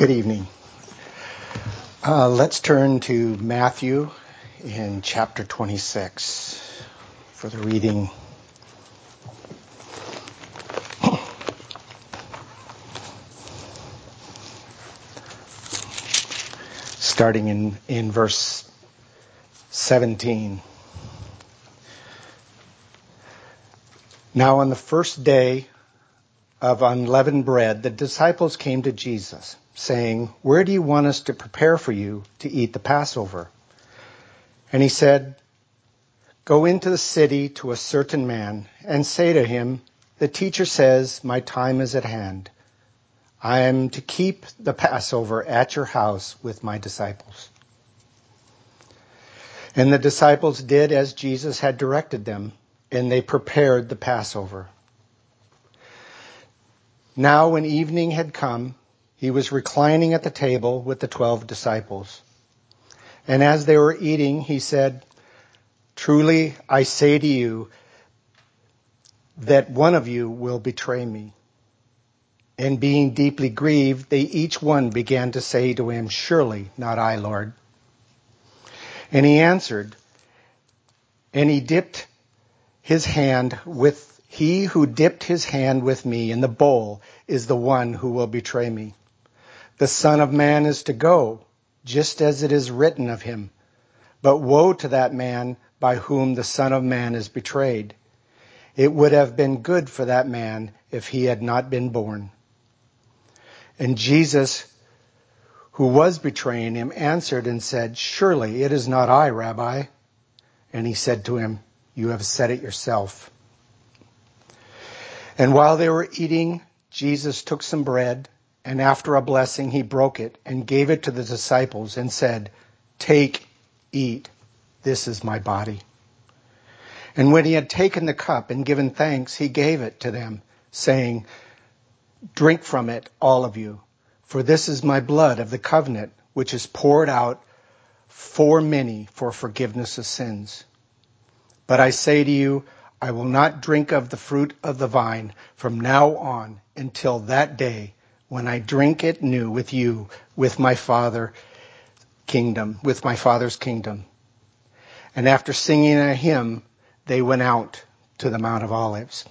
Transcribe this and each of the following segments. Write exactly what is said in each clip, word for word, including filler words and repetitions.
Good evening. Uh, let's turn to Matthew in chapter twenty-six for the reading. Starting in, in verse seventeen. Now on the first day of unleavened bread, the disciples came to Jesus, saying, "Where do you want us to prepare for you to eat the Passover?" And he said, "Go into the city to a certain man and say to him, 'The teacher says, my time is at hand. I am to keep the Passover at your house with my disciples.'" And the disciples did as Jesus had directed them, and they prepared the Passover. Now when evening had come, he was reclining at the table with the twelve disciples. And as they were eating, he said, "Truly I say to you that one of you will betray me." And being deeply grieved, they each one began to say to him, "Surely not I, Lord." And he answered, and he dipped his hand with He who dipped his hand with me in the bowl is the one who will betray me. The Son of Man is to go, just as it is written of him. But woe to that man by whom the Son of Man is betrayed. It would have been good for that man if he had not been born. And Jesus, who was betraying him, answered and said, "Surely it is not I, Rabbi." And he said to him, "You have said it yourself." And while they were eating, Jesus took some bread, and after a blessing, he broke it and gave it to the disciples and said, "Take, eat, this is my body." And when he had taken the cup and given thanks, he gave it to them, saying, "Drink from it, all of you, for this is my blood of the covenant, which is poured out for many for forgiveness of sins. But I say to you, I will not drink of the fruit of the vine from now on until that day when I drink it new with you, with my Father kingdom, with my Father's kingdom." And after singing a hymn, they went out to the Mount of Olives.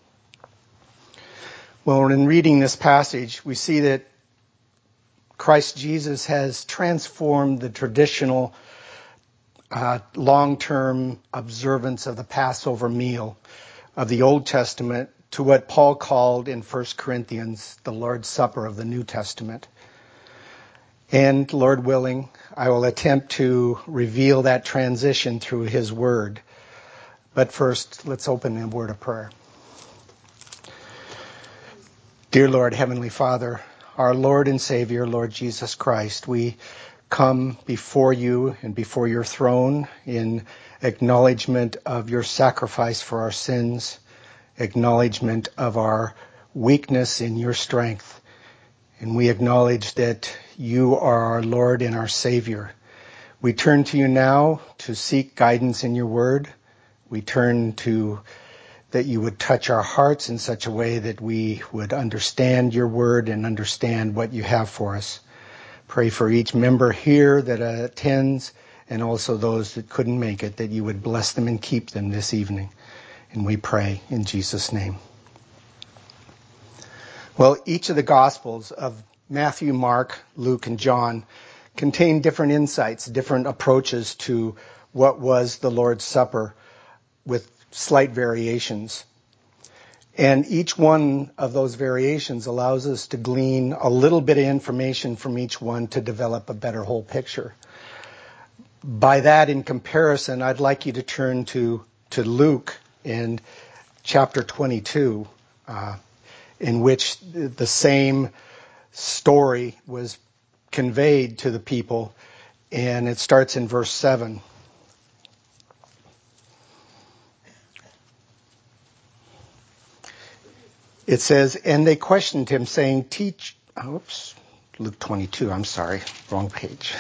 Well, in reading this passage, we see that Christ Jesus has transformed the traditional Uh, long-term observance of the Passover meal of the Old Testament to what Paul called in First Corinthians the Lord's Supper of the New Testament. And Lord willing, I will attempt to reveal that transition through his word. But first, let's open in a word of prayer. Dear Lord, Heavenly Father, our Lord and Savior, Lord Jesus Christ, we come before you and before your throne in acknowledgement of your sacrifice for our sins, acknowledgement of our weakness in your strength. And we acknowledge that you are our Lord and our Savior. We turn to you now to seek guidance in your word. We turn to that you would touch our hearts in such a way that we would understand your word and understand what you have for us. Pray for each member here that attends and also those that couldn't make it, that you would bless them and keep them this evening. And we pray in Jesus' name. Well, each of the Gospels of Matthew, Mark, Luke, and John contain different insights, different approaches to what was the Lord's Supper with slight variations. And each one of those variations allows us to glean a little bit of information from each one to develop a better whole picture. By that, in comparison, I'd like you to turn to, to Luke in chapter twenty-two, uh, in which the same story was conveyed to the people, and it starts in verse seven. It says, and they questioned him, saying, "Teach," oops, Luke twenty-two, I'm sorry, wrong page.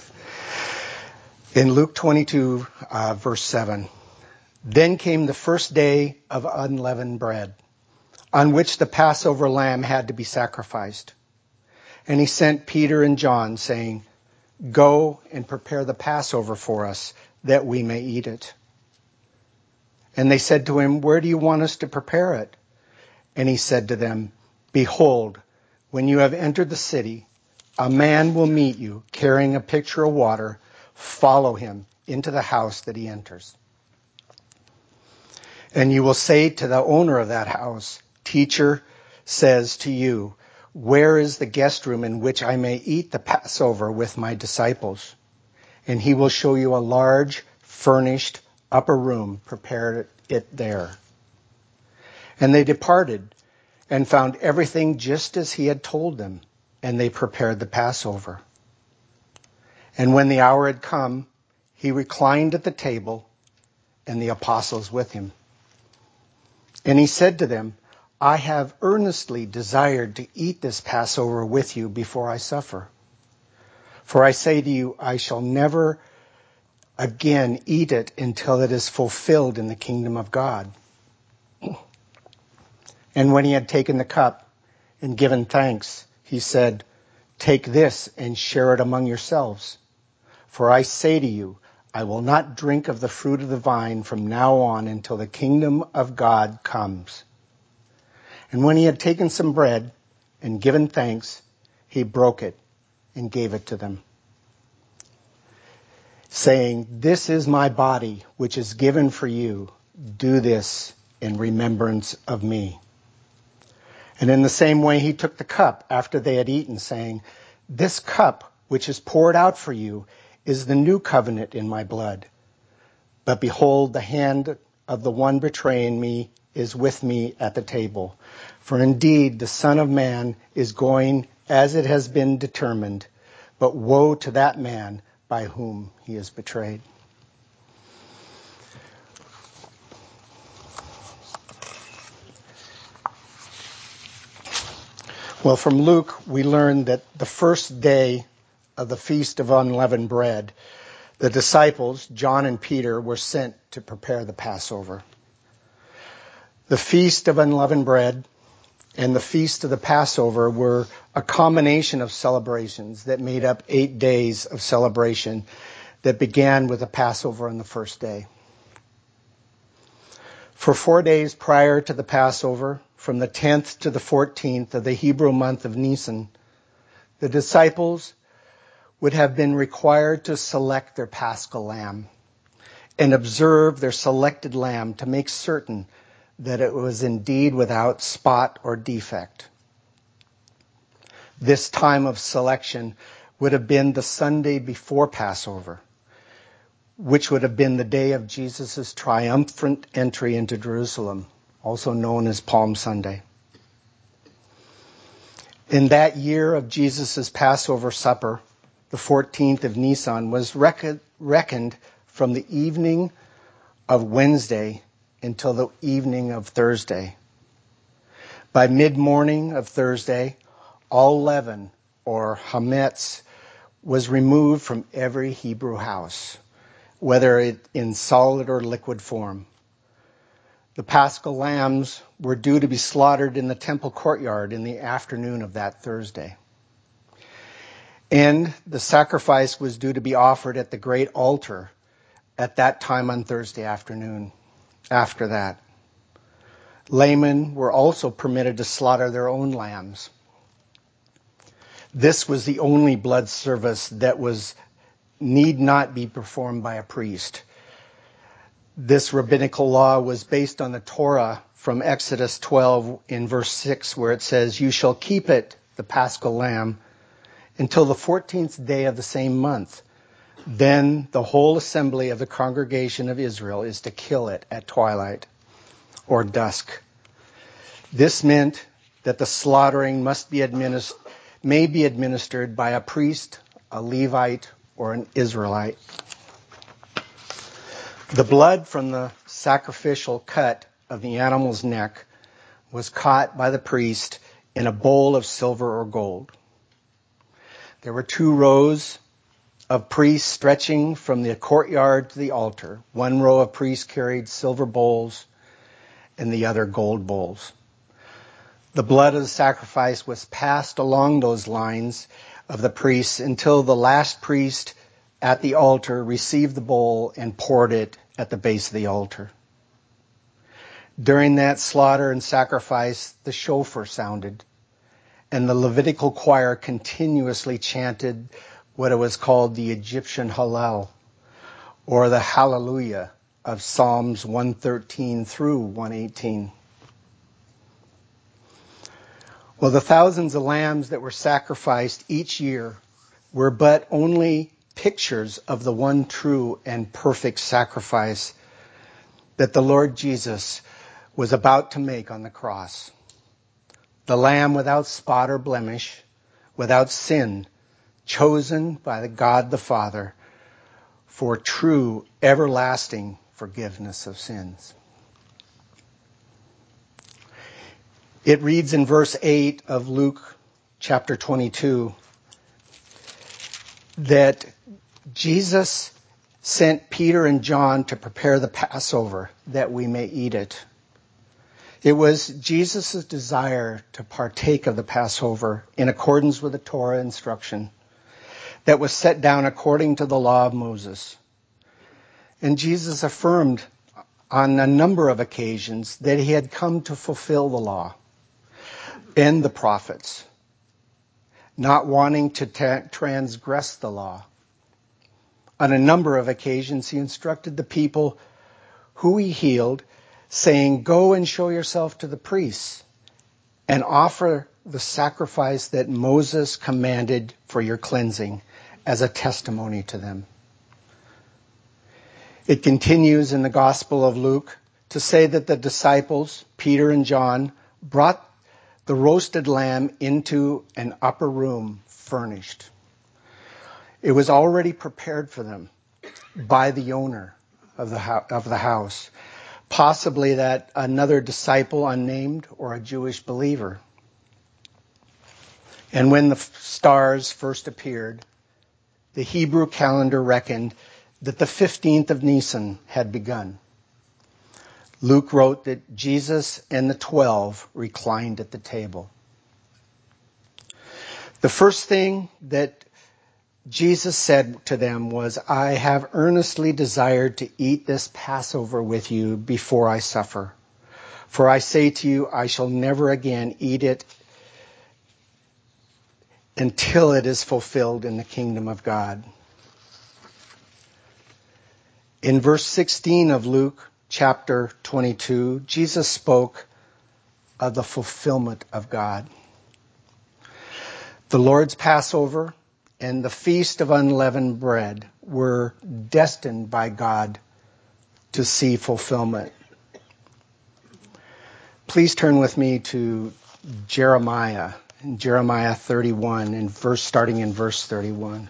In Luke twenty-two, uh, verse seven, "Then came the first day of unleavened bread, on which the Passover lamb had to be sacrificed. And he sent Peter and John, saying, "Go and prepare the Passover for us, that we may eat it." And they said to him, "Where do you want us to prepare it?" And he said to them, "Behold, when you have entered the city, a man will meet you carrying a pitcher of water. Follow him into the house that he enters. And you will say to the owner of that house, 'Teacher says to you, where is the guest room in which I may eat the Passover with my disciples?' And he will show you a large, furnished upper room. Prepare it there." And they departed and found everything just as he had told them, and they prepared the Passover. And when the hour had come, he reclined at the table, and the apostles with him. And he said to them, "I have earnestly desired to eat this Passover with you before I suffer. For I say to you, I shall never again eat it until it is fulfilled in the kingdom of God." And when he had taken the cup and given thanks, he said, "Take this and share it among yourselves. For I say to you, I will not drink of the fruit of the vine from now on until the kingdom of God comes." And when he had taken some bread and given thanks, he broke it and gave it to them, saying, "This is my body, which is given for you. Do this in remembrance of me." And in the same way he took the cup after they had eaten, saying, "This cup which is poured out for you is the new covenant in my blood. But behold, the hand of the one betraying me is with me at the table. For indeed the Son of Man is going as it has been determined, but woe to that man by whom he is betrayed." Well, from Luke, we learn that the first day of the Feast of Unleavened Bread, the disciples, John and Peter, were sent to prepare the Passover. The Feast of Unleavened Bread and the Feast of the Passover were a combination of celebrations that made up eight days of celebration that began with the Passover on the first day. For four days prior to the Passover, from the tenth to the fourteenth of the Hebrew month of Nisan, the disciples would have been required to select their Paschal lamb and observe their selected lamb to make certain that it was indeed without spot or defect. This time of selection would have been the Sunday before Passover, which would have been the day of Jesus' triumphant entry into Jerusalem, also known as Palm Sunday. In that year of Jesus' Passover supper, the fourteenth of Nisan was reckon, reckoned from the evening of Wednesday until the evening of Thursday. By mid-morning of Thursday, all leaven, or hametz, was removed from every Hebrew house, whether it in solid or liquid form. The Paschal lambs were due to be slaughtered in the temple courtyard in the afternoon of that Thursday. And the sacrifice was due to be offered at the great altar at that time on Thursday afternoon. After that, laymen were also permitted to slaughter their own lambs. This was the only blood service that was need not be performed by a priest. This rabbinical law was based on the Torah from Exodus twelve in verse six, where it says, "You shall keep it, the Paschal lamb, until the fourteenth day of the same month. Then the whole assembly of the congregation of Israel is to kill it at twilight or dusk." This meant that the slaughtering must be administ- may be administered by a priest, a Levite, or an Israelite. The blood from the sacrificial cut of the animal's neck was caught by the priest in a bowl of silver or gold. There were two rows of priests stretching from the courtyard to the altar. One row of priests carried silver bowls and the other gold bowls. The blood of the sacrifice was passed along those lines of the priests until the last priest at the altar received the bowl and poured it at the base of the altar. During that slaughter and sacrifice, the shofar sounded, and the Levitical choir continuously chanted what it was called the Egyptian Hallel, or the Hallelujah of Psalms one thirteen through one eighteen. Well, the thousands of lambs that were sacrificed each year were but only pictures of the one true and perfect sacrifice that the Lord Jesus was about to make on the cross. The Lamb without spot or blemish, without sin, chosen by the God the Father for true, everlasting forgiveness of sins. It reads in verse eight of Luke chapter twenty-two that Jesus sent Peter and John to prepare the Passover that we may eat it. It was Jesus' desire to partake of the Passover in accordance with the Torah instruction that was set down according to the law of Moses. And Jesus affirmed on a number of occasions that he had come to fulfill the law and the prophets, not wanting to ta- transgress the law. On a number of occasions, he instructed the people who he healed, saying, "Go and show yourself to the priests and offer the sacrifice that Moses commanded for your cleansing as a testimony to them." It continues in the Gospel of Luke to say that the disciples, Peter and John, brought the roasted lamb into an upper room furnished. It was already prepared for them by the owner of the ho- of the house, possibly that another disciple unnamed or a Jewish believer. And when the f- stars first appeared, the Hebrew calendar reckoned that the fifteenth of Nisan had begun. Luke wrote that Jesus and the twelve reclined at the table. The first thing that Jesus said to them was, "I have earnestly desired to eat this Passover with you before I suffer. For I say to you, I shall never again eat it until it is fulfilled in the kingdom of God." In verse sixteen of Luke chapter twenty-two, Jesus spoke of the fulfillment of God. The Lord's Passover and the Feast of Unleavened Bread were destined by God to see fulfillment. Please turn with me to Jeremiah, Jeremiah thirty-one, and verse starting in verse thirty-one.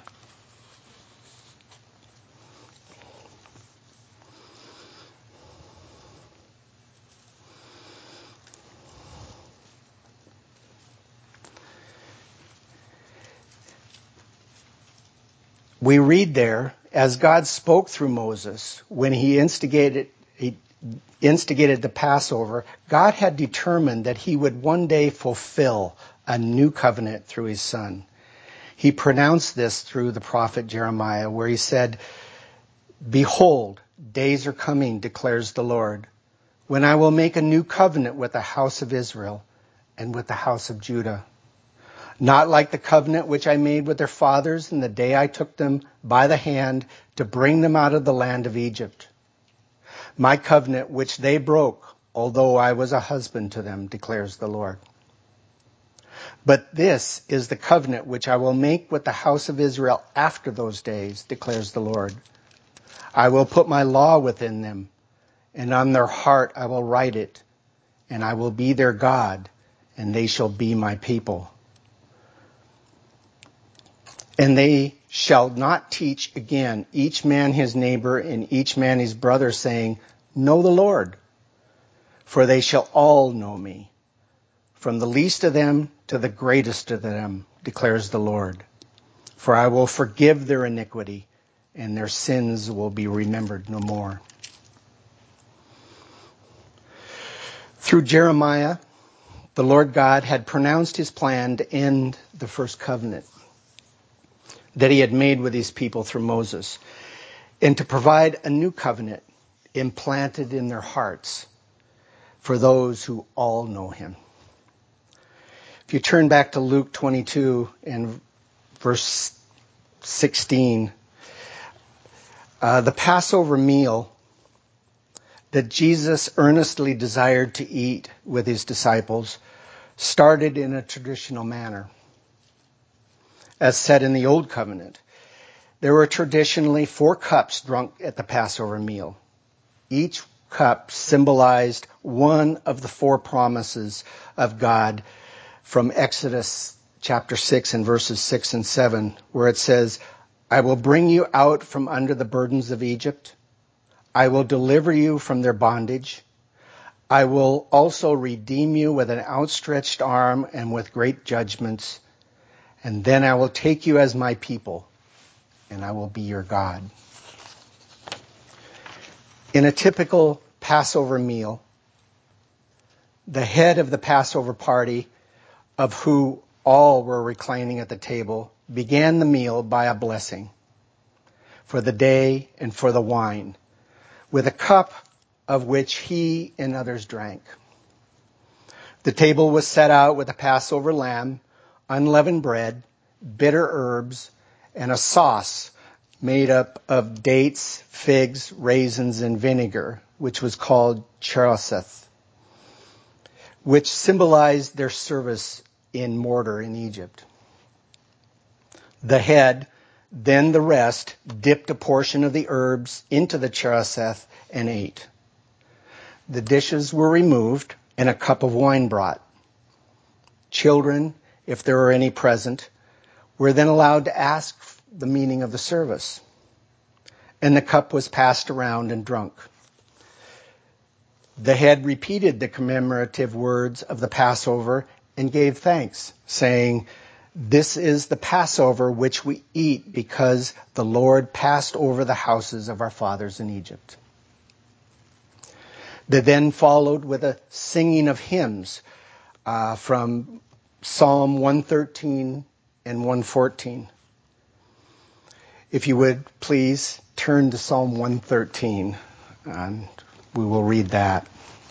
We read there, as God spoke through Moses when he instigated, he instigated the Passover, God had determined that he would one day fulfill a new covenant through his son. He pronounced this through the prophet Jeremiah, where he said, "Behold, days are coming, declares the Lord, when I will make a new covenant with the house of Israel and with the house of Judah. Not like the covenant which I made with their fathers in the day I took them by the hand to bring them out of the land of Egypt. My covenant which they broke, although I was a husband to them, declares the Lord. But this is the covenant which I will make with the house of Israel after those days, declares the Lord. I will put my law within them, and on their heart I will write it, and I will be their God, and they shall be my people. And they shall not teach again each man his neighbor and each man his brother, saying, Know the Lord, for they shall all know me, from the least of them to the greatest of them, declares the Lord. For I will forgive their iniquity, and their sins will be remembered no more." Through Jeremiah, the Lord God had pronounced his plan to end the first covenant that he had made with his people through Moses, and to provide a new covenant implanted in their hearts for those who all know him. If you turn back to Luke twenty-two and verse sixteen, uh, the Passover meal that Jesus earnestly desired to eat with his disciples started in a traditional manner. As said in the Old Covenant, there were traditionally four cups drunk at the Passover meal. Each cup symbolized one of the four promises of God from Exodus chapter six and verses six and seven, where it says, I will bring you out from under the burdens of Egypt. I will deliver you from their bondage. I will also redeem you with an outstretched arm and with great judgments. And then I will take you as my people, and I will be your God. In a typical Passover meal, the head of the Passover party, of who all were reclining at the table, began the meal by a blessing for the day and for the wine, with a cup of which he and others drank. The table was set out with a Passover lamb, unleavened bread, bitter herbs, and a sauce made up of dates, figs, raisins, and vinegar, which was called charoseth, which symbolized their service in mortar in Egypt. The head, then the rest, dipped a portion of the herbs into the charoseth and ate. The dishes were removed and a cup of wine brought. Children, if there were any present, were then allowed to ask the meaning of the service. And the cup was passed around and drunk. The head repeated the commemorative words of the Passover and gave thanks, saying, This is the Passover which we eat because the Lord passed over the houses of our fathers in Egypt. They then followed with a singing of hymns uh, from Psalm one thirteen and one fourteen. If you would please turn to Psalm one thirteen, and we will read that.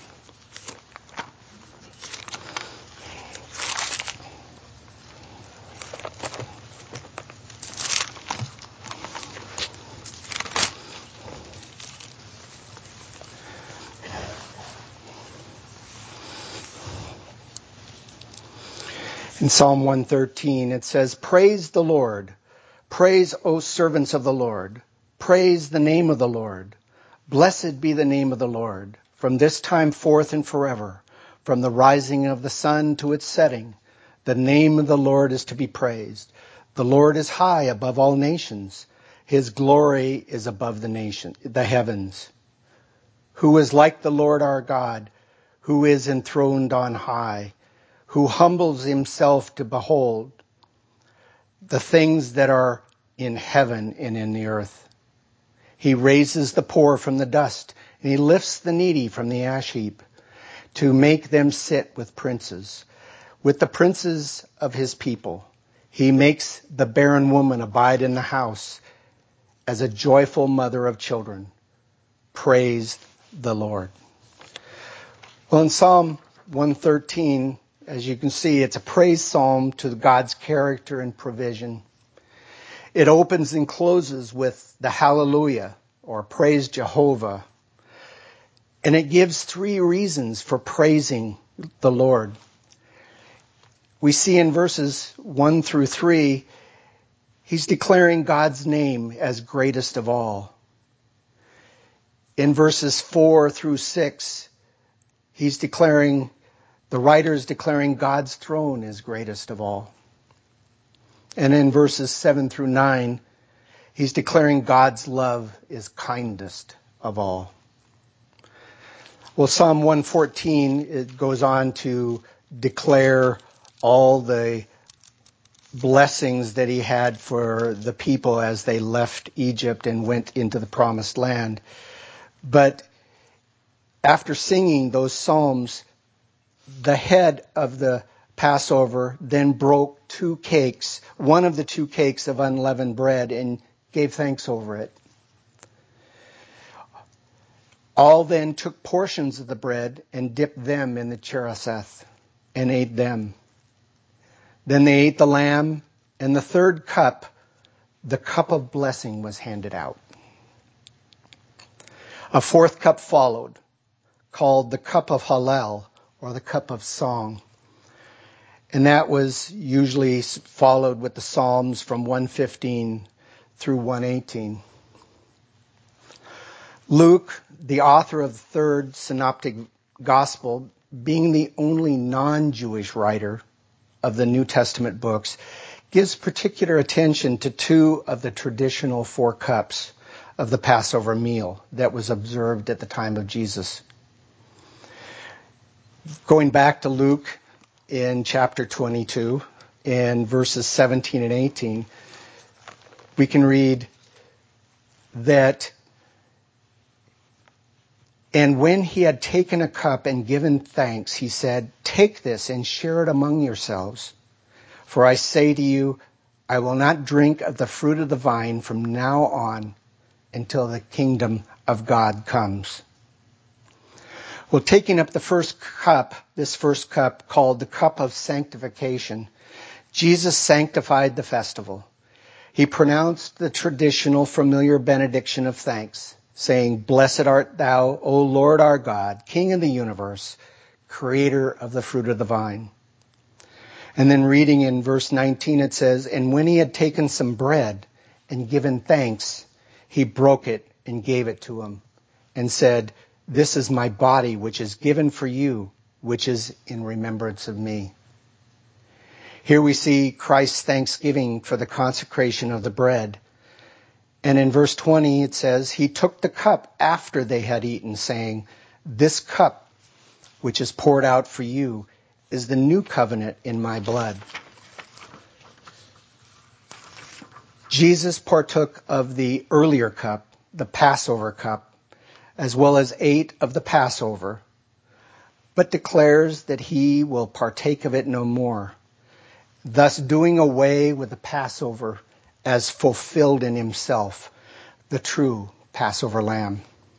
In Psalm one thirteen, it says, Praise the Lord. Praise, O servants of the Lord. Praise the name of the Lord. Blessed be the name of the Lord, from this time forth and forever. From the rising of the sun to its setting, the name of the Lord is to be praised. The Lord is high above all nations. His glory is above the nation, the heavens. Who is like the Lord our God, who is enthroned on high, who humbles himself to behold the things that are in heaven and in the earth. He raises the poor from the dust, and he lifts the needy from the ash heap to make them sit with princes, with the princes of his people. He makes the barren woman abide in the house as a joyful mother of children. Praise the Lord. Well, in Psalm one thirteen, as you can see, it's a praise psalm to God's character and provision. It opens and closes with the hallelujah, or praise Jehovah. And it gives three reasons for praising the Lord. We see in verses one through three, he's declaring God's name as greatest of all. In verses four through six, he's declaring The writer is declaring God's throne is greatest of all. And in verses seven through nine, he's declaring God's love is kindest of all. Well, Psalm one fourteen, it goes on to declare all the blessings that he had for the people as they left Egypt and went into the promised land. But after singing those psalms, the head of the Passover then broke two cakes, one of the two cakes of unleavened bread, and gave thanks over it. All then took portions of the bread and dipped them in the cheraseth and ate them. Then they ate the lamb, and the third cup, the cup of blessing, was handed out. A fourth cup followed, called the cup of Hallel, or the cup of song. And that was usually followed with the Psalms from one fifteen through one eighteen. Luke, the author of the third synoptic gospel, being the only non-Jewish writer of the New Testament books, gives particular attention to two of the traditional four cups of the Passover meal that was observed at the time of Jesus. Going back to Luke in chapter twenty-two, in verses seventeen and eighteen, we can read that, "And when he had taken a cup and given thanks, he said, 'Take this and share it among yourselves. For I say to you, I will not drink of the fruit of the vine from now on until the kingdom of God comes.'" Well, taking up the first cup, this first cup called the cup of sanctification, Jesus sanctified the festival. He pronounced the traditional familiar benediction of thanks, saying, "Blessed art thou, O Lord our God, King of the universe, creator of the fruit of the vine." And then reading in verse nineteen, it says, "And when he had taken some bread and given thanks, he broke it and gave it to him and said, 'This is my body, which is given for you, which is in remembrance of me.'" Here we see Christ's thanksgiving for the consecration of the bread. And in verse twenty, it says, "He took the cup after they had eaten, saying, 'This cup, which is poured out for you, is the new covenant in my blood.'" Jesus partook of the earlier cup, the Passover cup, as well as ate of the Passover, but declares that he will partake of it no more, thus doing away with the Passover as fulfilled in himself, the true Passover lamb.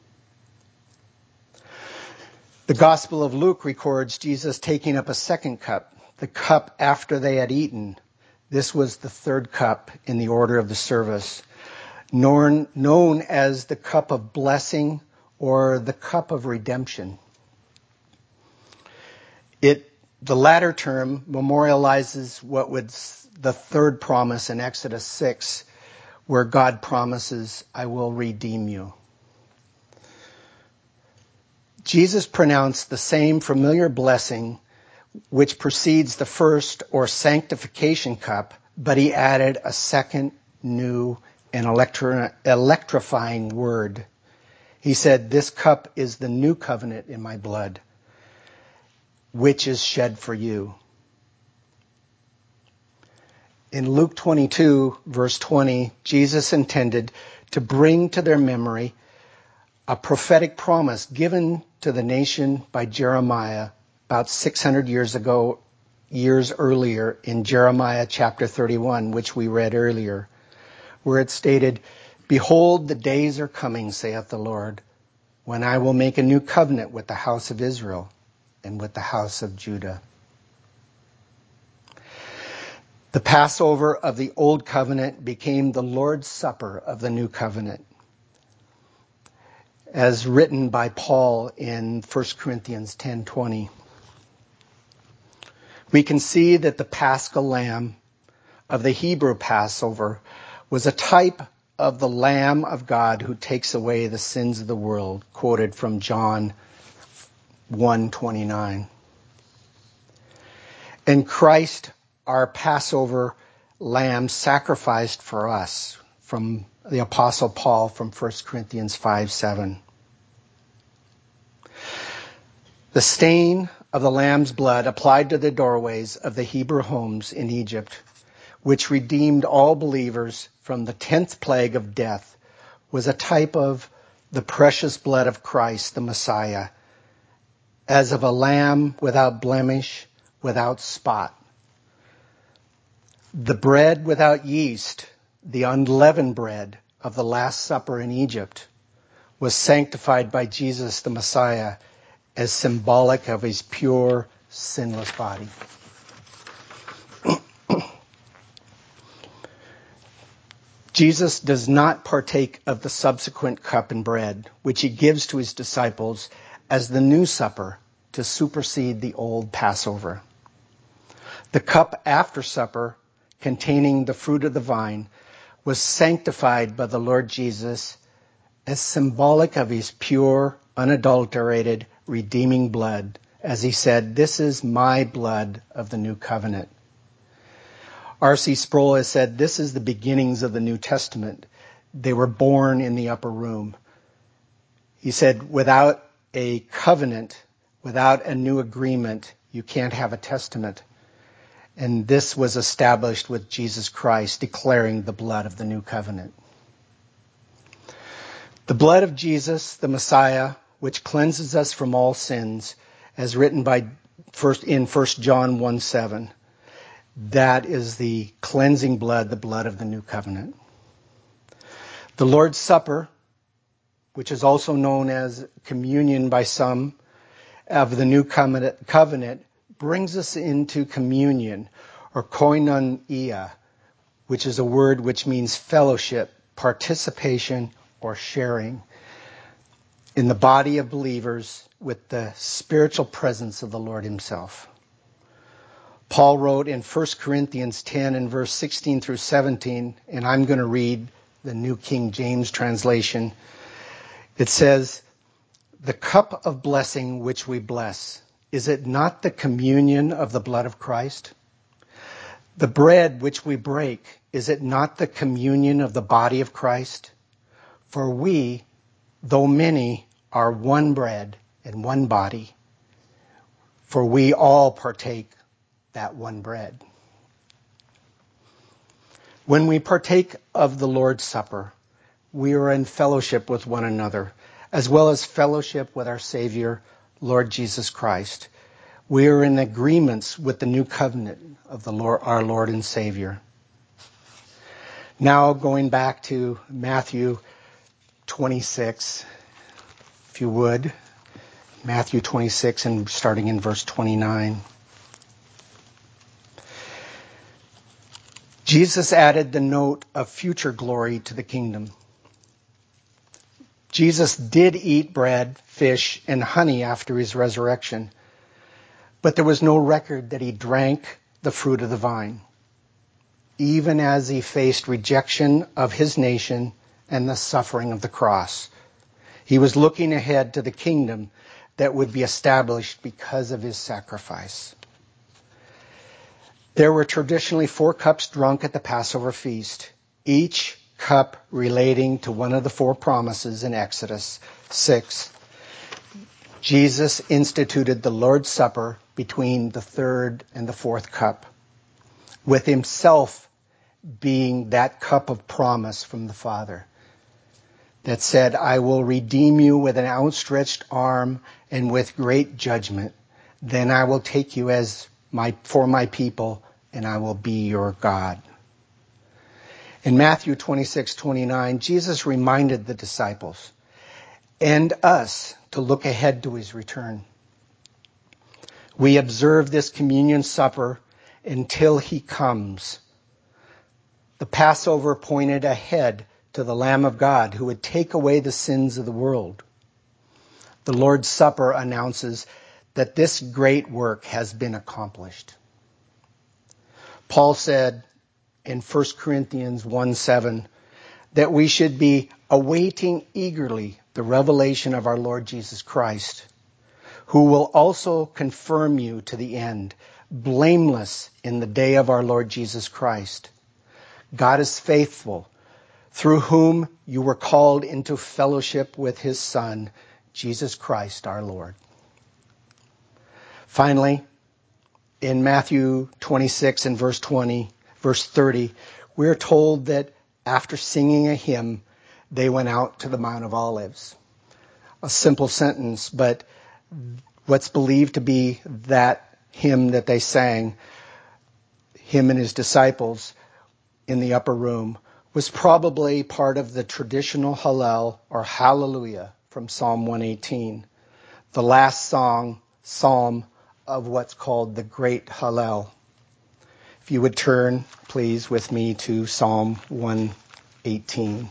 The Gospel of Luke records Jesus taking up a second cup, the cup after they had eaten. This was the third cup in the order of the service, known, known as the cup of blessing or the cup of redemption. It, the latter term memorializes what was the third promise in Exodus six, where God promises, "I will redeem you." Jesus pronounced the same familiar blessing which precedes the first or sanctification cup, but he added a second, new, and electri- electrifying word. He said, "This cup is the new covenant in my blood, which is shed for you." In Luke twenty-two, verse twenty, Jesus intended to bring to their memory a prophetic promise given to the nation by Jeremiah about six hundred years ago, years earlier, in Jeremiah chapter thirty-one, which we read earlier, where it stated, "Behold, the days are coming, saith the Lord, when I will make a new covenant with the house of Israel and with the house of Judah." The Passover of the Old Covenant became the Lord's Supper of the New Covenant, as written by Paul in First Corinthians ten twenty. We can see that the Paschal Lamb of the Hebrew Passover was a type of the Lamb of God who takes away the sins of the world, quoted from John one twenty-nine. And Christ, our Passover Lamb, sacrificed for us, from the Apostle Paul from First Corinthians five seven. The stain of the Lamb's blood applied to the doorways of the Hebrew homes in Egypt, which redeemed all believers from the tenth plague of death, was a type of the precious blood of Christ, the Messiah, as of a lamb without blemish, without spot. The bread without yeast, the unleavened bread of the Last Supper in Egypt, was sanctified by Jesus the Messiah as symbolic of his pure, sinless body. Jesus does not partake of the subsequent cup and bread, which he gives to his disciples as the new supper to supersede the old Passover. The cup after supper, containing the fruit of the vine, was sanctified by the Lord Jesus as symbolic of his pure, unadulterated, redeeming blood, as he said, "This is my blood of the new covenant." R C Sproul has said, "This is the beginnings of the New Testament. They were born in the upper room." He said, without a covenant, without a new agreement, you can't have a testament. And this was established with Jesus Christ declaring the blood of the new covenant. The blood of Jesus, the Messiah, which cleanses us from all sins, as written by first in First John one seven. That is the cleansing blood, the blood of the new covenant. The Lord's Supper, which is also known as communion by some of the new covenant, brings us into communion, or koinonia, which is a word which means fellowship, participation, or sharing in the body of believers with the spiritual presence of the Lord himself. Paul wrote in First Corinthians ten and verse sixteen through seventeen, and I'm going to read the New King James translation. It says, "The cup of blessing which we bless, is it not the communion of the blood of Christ? The bread which we break, is it not the communion of the body of Christ? For we, though many, are one bread and one body, for we all partake that one bread." When we partake of the Lord's Supper, we are in fellowship with one another, as well as fellowship with our Savior, Lord Jesus Christ. We are in agreements with the new covenant of the Lord, our Lord and Savior. Now going back to Matthew twenty-six, if you would. Matthew twenty-six and starting in verse twenty-nine. Jesus added the note of future glory to the kingdom. Jesus did eat bread, fish, and honey after his resurrection, but there was no record that he drank the fruit of the vine, even as he faced rejection of his nation and the suffering of the cross. He was looking ahead to the kingdom that would be established because of his sacrifice. There were traditionally four cups drunk at the Passover feast, each cup relating to one of the four promises in Exodus six. Jesus instituted the Lord's Supper between the third and the fourth cup, with himself being that cup of promise from the Father that said, "I will redeem you with an outstretched arm and with great judgment. Then I will take you as my for my people, and I will be your God." In Matthew twenty-six twenty-nine, Jesus reminded the disciples and us to look ahead to his return. We observe this communion supper until he comes. The Passover pointed ahead to the Lamb of God who would take away the sins of the world. The Lord's Supper announces that this great work has been accomplished. Paul said in First Corinthians one seven that we should be awaiting eagerly the revelation of our Lord Jesus Christ, who will also confirm you to the end, blameless in the day of our Lord Jesus Christ. God is faithful, through whom you were called into fellowship with his Son, Jesus Christ our Lord. Finally, in Matthew twenty-six and verse twenty, verse thirty, we're told that after singing a hymn, they went out to the Mount of Olives. A simple sentence, but What's believed to be that hymn that they sang, him and his disciples in the upper room, was probably part of the traditional Hallel or Hallelujah from Psalm one eighteen, the last song, psalm of what's called the Great Hallel. If you would turn, please, with me to Psalm one eighteen.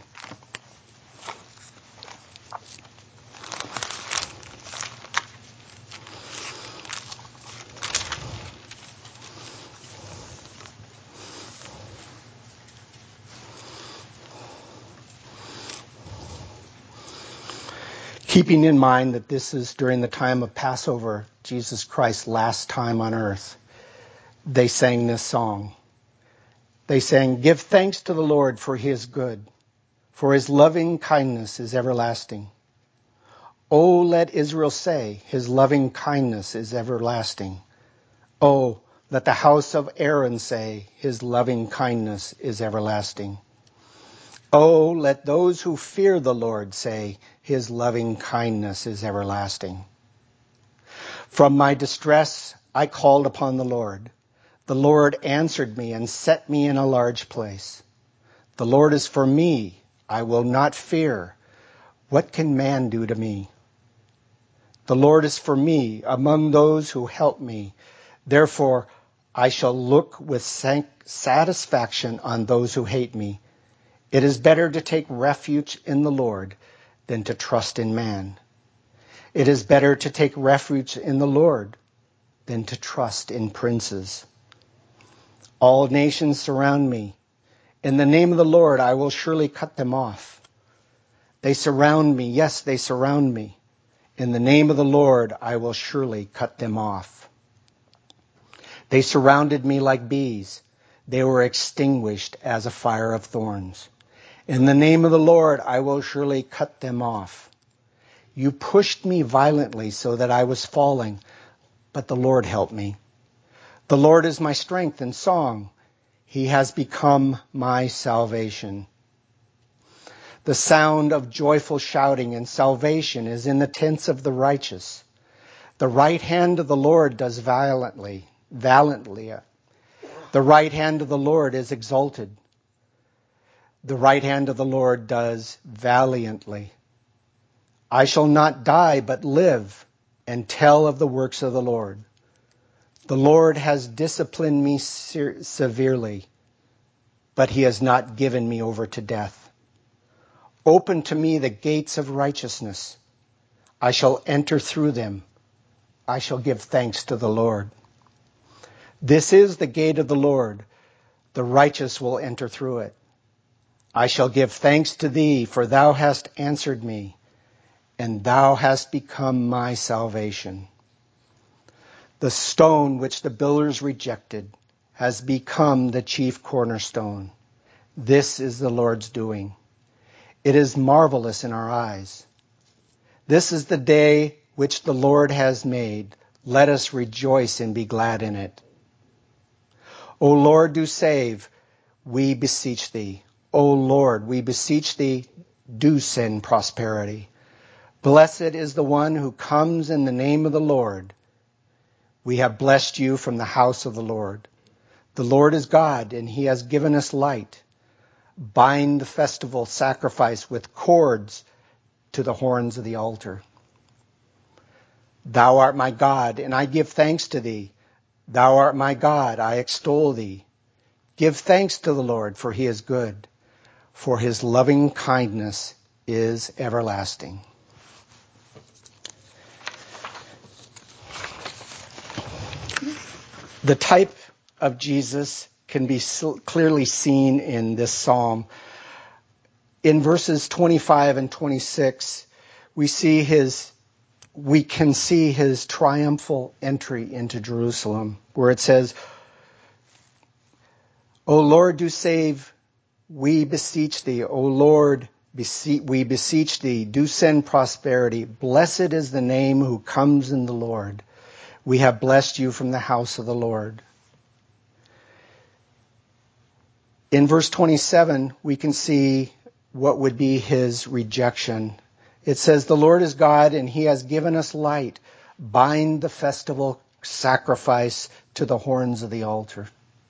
Keeping in mind that this is during the time of Passover, Jesus Christ's last time on earth, they sang this song. They sang, "Give thanks to the Lord, for he is good, for his loving kindness is everlasting. Oh, let Israel say, his loving kindness is everlasting. Oh, let the house of Aaron say, his loving kindness is everlasting. Oh, let those who fear the Lord say, his loving kindness is everlasting. From my distress I called upon the Lord. The Lord answered me and set me in a large place. The Lord is for me. I will not fear. What can man do to me? The Lord is for me among those who help me. Therefore, I shall look with satisfaction on those who hate me. It is better to take refuge in the Lord than to trust in man. It is better to take refuge in the Lord than to trust in princes. All nations surround me. In the name of the Lord, I will surely cut them off. They surround me. Yes, they surround me. In the name of the Lord, I will surely cut them off. They surrounded me like bees. They were extinguished as a fire of thorns. In the name of the Lord, I will surely cut them off. You pushed me violently so that I was falling, but the Lord helped me. The Lord is my strength and song. He has become my salvation. The sound of joyful shouting and salvation is in the tents of the righteous. The right hand of the Lord does valiantly, valiantly. The right hand of the Lord is exalted. The right hand of the Lord does valiantly. I shall not die, but live and tell of the works of the Lord. The Lord has disciplined me se- severely, but he has not given me over to death. Open to me the gates of righteousness. I shall enter through them. I shall give thanks to the Lord. This is the gate of the Lord. The righteous will enter through it. I shall give thanks to thee, for thou hast answered me, and thou hast become my salvation. The stone which the builders rejected has become the chief cornerstone. This is the Lord's doing. It is marvelous in our eyes. This is the day which the Lord has made. Let us rejoice and be glad in it. O Lord, do save, we beseech thee. O Lord, we beseech thee, do send prosperity. Blessed is the one who comes in the name of the Lord. We have blessed you from the house of the Lord. The Lord is God, and he has given us light. Bind the festival sacrifice with cords to the horns of the altar. Thou art my God, and I give thanks to thee. Thou art my God, I extol thee. Give thanks to the Lord, for he is good, for his loving kindness is everlasting. The type of Jesus can be clearly seen in this psalm. In verses twenty-five and twenty-six, we see his, we can see his triumphal entry into Jerusalem, where it says, O Lord, do save, we beseech thee. O Lord, bese- we beseech thee, do send prosperity. Blessed is the name who comes in the Lord. We have blessed you from the house of the Lord. In verse twenty-seven, we can see what would be his rejection. It says, the Lord is God, and he has given us light, bind the festival sacrifice to the horns of the altar.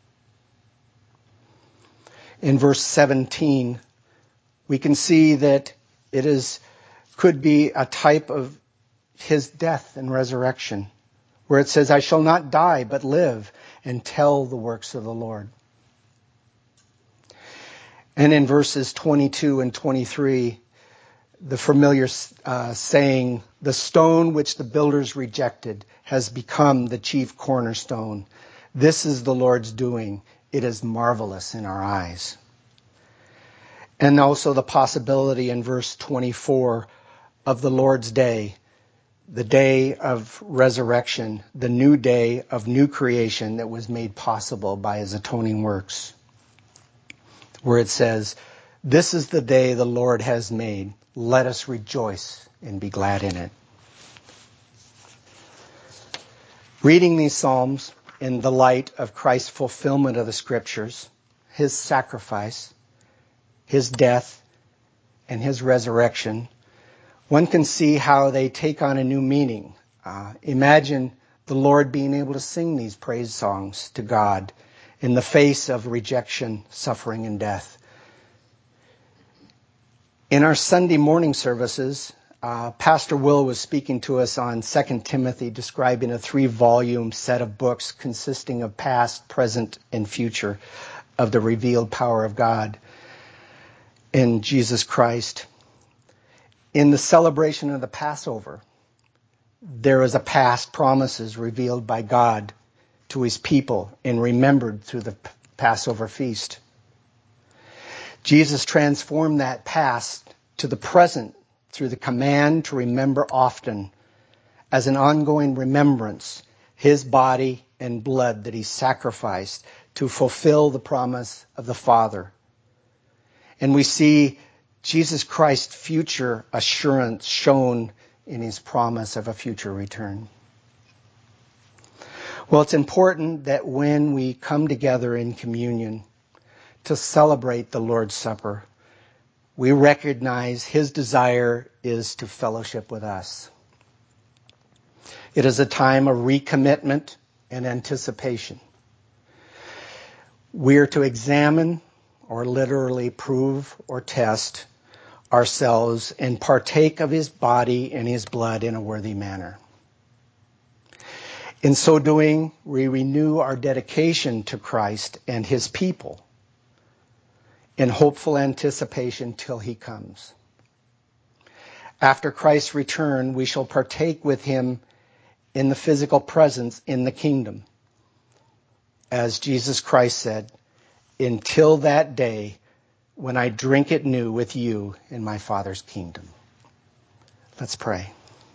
In verse seventeen, we can see that it is could be a type of his death and resurrection, where it says, I shall not die, but live and tell the works of the Lord. And in verses twenty-two and twenty-three, the familiar uh, saying, the stone which the builders rejected has become the chief cornerstone. This is the Lord's doing. It is marvelous in our eyes. And also the possibility in verse twenty-four of the Lord's day, the day of resurrection, the new day of new creation that was made possible by his atoning works, where it says, this is the day the Lord has made. Let us rejoice and be glad in it. Reading these Psalms in the light of Christ's fulfillment of the Scriptures, his sacrifice, his death, and his resurrection, one can see how they take on a new meaning. Uh, imagine the Lord being able to sing these praise songs to God in the face of rejection, suffering, and death. In our Sunday morning services, uh, Pastor Will was speaking to us on Second Timothy, describing a three-volume set of books consisting of past, present, and future of the revealed power of God in Jesus Christ. In the celebration of the Passover, there is a past promises revealed by God to his people and remembered through the Passover feast. Jesus transformed that past to the present through the command to remember often as an ongoing remembrance his body and blood that he sacrificed to fulfill the promise of the Father. And we see Jesus Christ's future assurance shown in his promise of a future return. Well, it's important that when we come together in communion to celebrate the Lord's Supper, we recognize his desire is to fellowship with us. It is a time of recommitment and anticipation. We are to examine, or literally prove or test, ourselves and partake of his body and his blood in a worthy manner. In so doing, we renew our dedication to Christ and his people in hopeful anticipation till he comes. After Christ's return, we shall partake with him in the physical presence in the kingdom. As Jesus Christ said, until that day when I drink it new with you in my Father's kingdom. Let's pray.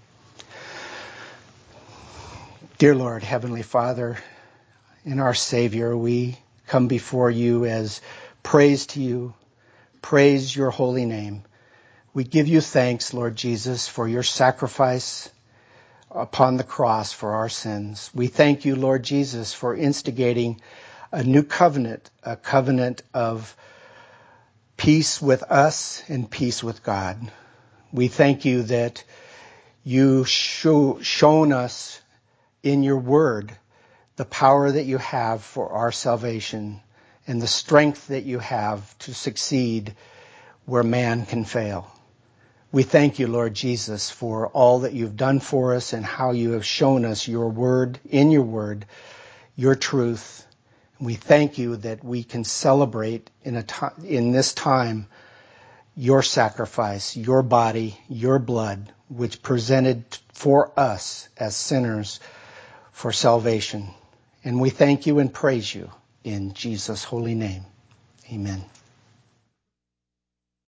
Dear Lord, Heavenly Father, and our Savior, we come before you as praise to you, praise your holy name. We give you thanks, Lord Jesus, for your sacrifice upon the cross for our sins. We thank you, Lord Jesus, for instigating a new covenant, a covenant of peace with us and peace with God. We thank you that you show, shown us in your word the power that you have for our salvation and the strength that you have to succeed where man can fail. We thank you, Lord Jesus, for all that you've done for us and how you have shown us your word, in your word, your truth. We thank you that we can celebrate in a t- in this time your sacrifice, your body, your blood, which presented for us as sinners for salvation. And we thank you and praise you in Jesus' holy name. Amen.